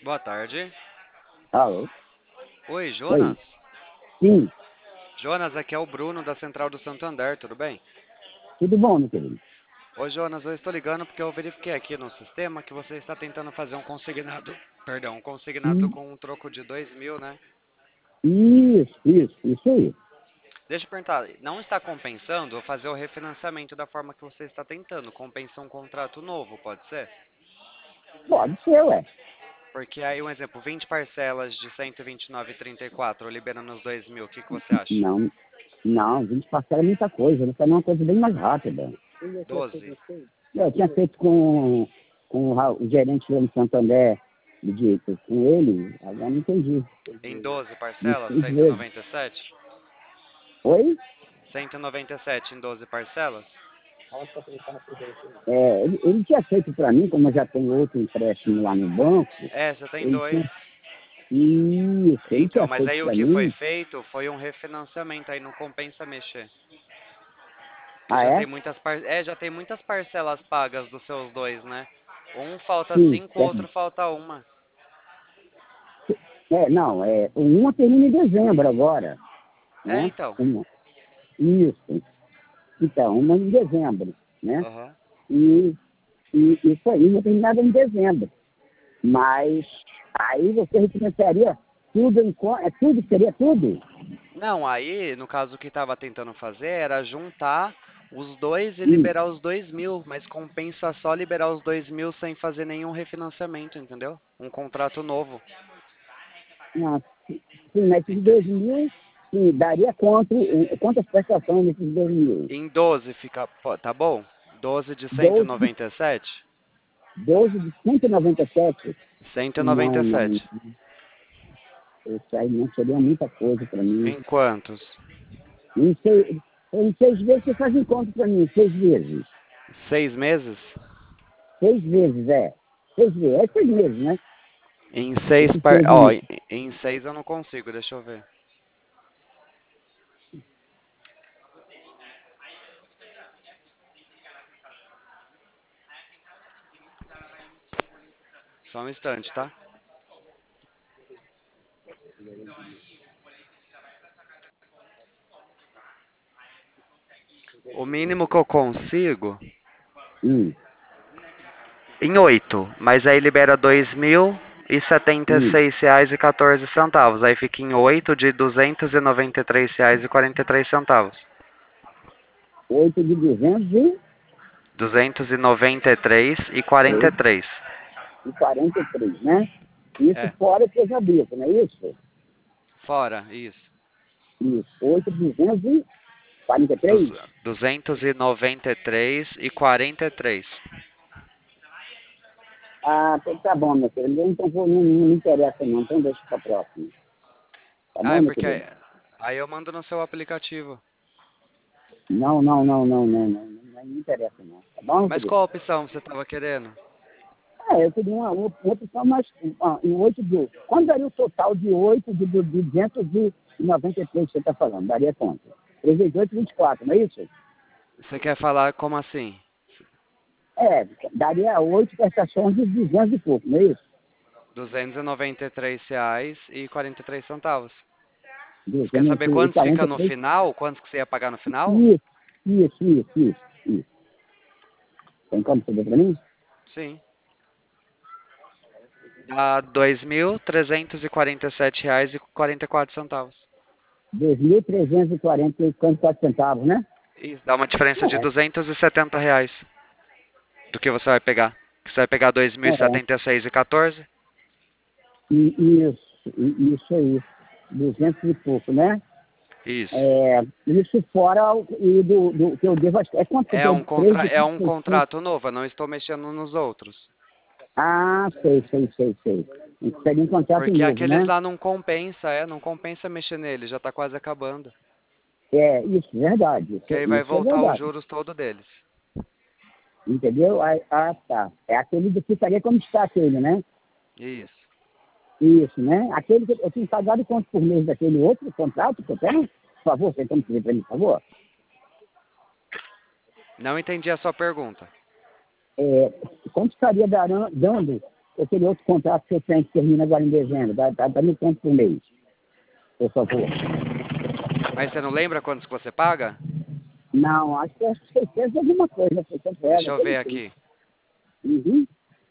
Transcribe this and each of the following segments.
Boa tarde. Alô? Oi, Oi? Jonas. Sim, Jonas, aqui é o Bruno da Central do Santander, tudo bem? tudo bom, meu querido? Ô, Jonas, eu estou ligando porque eu verifiquei aqui no sistema que você está tentando fazer um consignado, perdão, um consignado Hum, com um troco de 2.000, né? isso aí. Deixa eu perguntar, não está compensando eu fazer o refinanciamento da forma que você está tentando? Compensa um contrato novo, pode ser? Pode ser, ué. Porque aí, um exemplo, 20 parcelas de 129,34, liberando os 2.000, o que que você acha? Não, não, 20 parcelas é muita coisa, né? Fazer uma coisa bem mais rápida. 12. Eu tinha feito com o gerente lá no Santander, com ele, agora não entendi. Em 12 Em parcelas, 6 vezes. 197? Oi? 197 em 12 parcelas? Ele tinha feito para mim, como eu já tenho outro empréstimo lá no banco, É, você tem ele dois. tinha, isso, ele Então, tinha mas feito aí o para que foi mim. feito foi um refinanciamento, aí não compensa mexer. Porque Ah, já tem é? já tem muitas parcelas pagas dos seus dois, né? Um falta Sim, 5, o outro falta uma. Não, uma termina em dezembro agora, É, né? então. Isso. Então, uma em dezembro, né? Aham. E, e isso aí, uma terminada em dezembro. Mas aí você refinanciaria tudo tudo, seria tudo? Não, aí, no caso, o que estava tentando fazer era juntar os dois e Sim. liberar os 2.000, mas compensa só liberar os 2.000 sem fazer nenhum refinanciamento, entendeu? Um contrato novo. Não, sim, nesses Ente- 2.000, sim, daria quantas prestações nesses 2.000? Em 12 fica, pô, tá bom? 12 de cento e 12, noventa e sete. 12 de 197? Cento e noventa Não, e não, sete. isso aí não seria muita coisa para mim. Em quantos? Em 6 vezes você faz encontro para mim, 6 vezes. 6 meses? 6 vezes, é. 6 vezes, 6 meses, né? Em seis Esses par... seis Ó, meses. em seis eu não consigo, deixa eu ver. Só um instante, tá? O mínimo que eu consigo Hum, em 8, mas aí libera 2.076,14 reais. Aí fica em 8 de R$ 293,43. 8 de R$ 293,43. 243, né? Isso É, fora que eu já abriu, não é isso? fora, isso. Isso, 8 de 243. 293,43. Ah, então tá bom, meu querido. Então não me interessa não, então deixa para próxima. Tá Ah, é bom, meu porque querido? aí eu mando no seu aplicativo. Não, não, não, não, não, não, não me interessa não. Tá bom, meu Mas querido? qual opção você estava querendo? Eu queria uma opção mais, em 8 de... Quanto daria o total de 8 de 293 que você está falando? Daria quanto? 3 vezes 8, 24, não é isso? Você quer falar como assim? É, daria 8 prestações de 200 e pouco, não é isso? R$ 293,43. Você quer saber quantos fica no 243. final? Quantos que você ia pagar no final? Isso, isso. Tem como você ver para mim? Sim. Dá R$ 2.347,44. 2.344 centavos, né? Isso, dá uma diferença de É, R$ 270 do que você vai pegar. Você vai pegar dois mil e é. setenta e seis e 14. Isso aí. 200 e pouco, né? Isso. Isso fora do que eu devo. É quanto que eu devo? 3 de É um 35. contrato novo, eu não estou mexendo nos outros. Ah, sei. Isso seria um contrato Porque novo, aqueles né? lá não compensa, não compensa mexer nele, já está quase acabando. Isso, verdade. Que aí vai Isso é voltar os verdade. juros todo deles. Entendeu? Tá. É aquele que ficaria como está aquele, né? Isso. Isso, né? Aquele que eu tenho pagado quanto por mês daquele outro contrato que eu tenho? Por favor, você tem que dizer para mim, por favor? Não entendi a sua pergunta. É, quanto estaria dando aquele outro contrato que eu tenho que termina agora em dezembro, dá 1.000 conto por mês, por favor. Mas você não lembra quantos que você paga? Não, acho que é 600 alguma coisa, 600 reais. Deixa eu ver aqui. Uhum.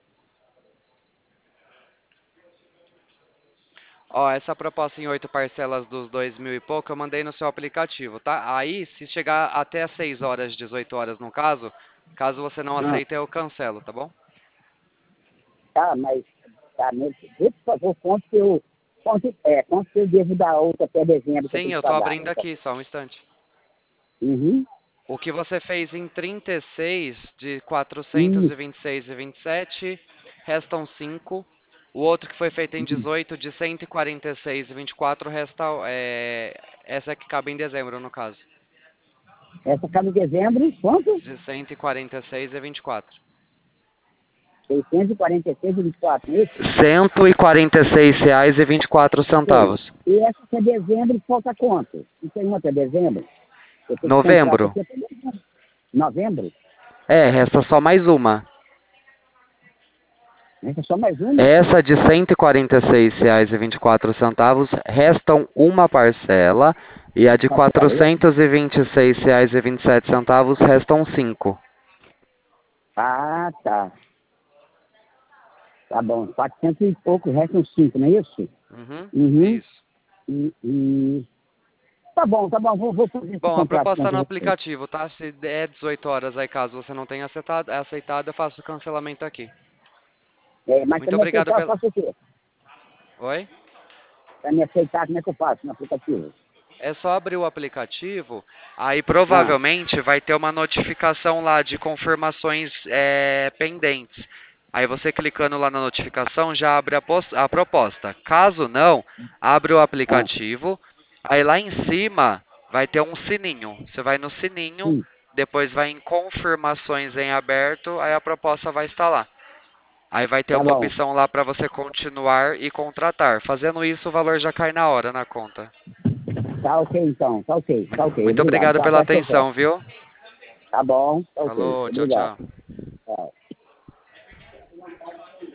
Ó, essa proposta em 8 parcelas dos 2.000 e pouco eu mandei no seu aplicativo, tá? Aí, se chegar até às 6 horas, 18 horas no caso, caso você não Ah, aceite, eu cancelo, tá bom? tá, mas vê, por favor, quanto que eu devo dar outra até dezembro que eu Sim, tenho que eu tô pagar, abrindo né? aqui, só um instante. Uhum. O que você fez em 36 de Isso. 426,27, restam 5. O outro que foi feito em Uhum. 18 de 146,24, resta essa que cabe em dezembro, no caso. Essa acaba em dezembro, quanto? De 146,24. 646,24, não é isso? R$ 146,24. E essa até dezembro falta quanto? Não tem uma até dezembro? Eu tenho que comprar essa Novembro? aqui até dezembro. Novembro? É, resta só mais uma. Essa é só mais uma? Essa de R$ 146,24, restam uma parcela, e a de R$ Parcela, é isso? 426,27, restam 5. Ah, tá. Tá bom. 400 e pouco, restam 5, não é isso? Uhum, Uhum. isso. E... Tá bom. Vou fazer esse Bom, a contrato proposta com tá no você. aplicativo, tá? Se der 18 horas aí, caso você não tenha aceitado, eu faço o cancelamento aqui. Mas para Muito me obrigado aceitar, eu pela... faço o quê? Oi? Para me aceitar, como é que eu faço no aplicativo? É só abrir o aplicativo, aí Ah, provavelmente vai ter uma notificação lá de confirmações pendentes. Aí você clicando lá na notificação já abre a proposta. Caso não, abre o ah, aplicativo, aí lá em cima vai ter um sininho. Você vai no sininho, sim. depois vai em confirmações em aberto, aí a proposta vai estar lá. Aí vai ter Tá uma bom. opção lá para você continuar e contratar. Fazendo isso, o valor já cai na hora na conta. Tá ok, então. Tá ok. Muito Obrigado. obrigado Tá, pela até eu volto. atenção, viu? Tá bom, tá ok. Falou, tchau, Obrigado. tchau. Tchau.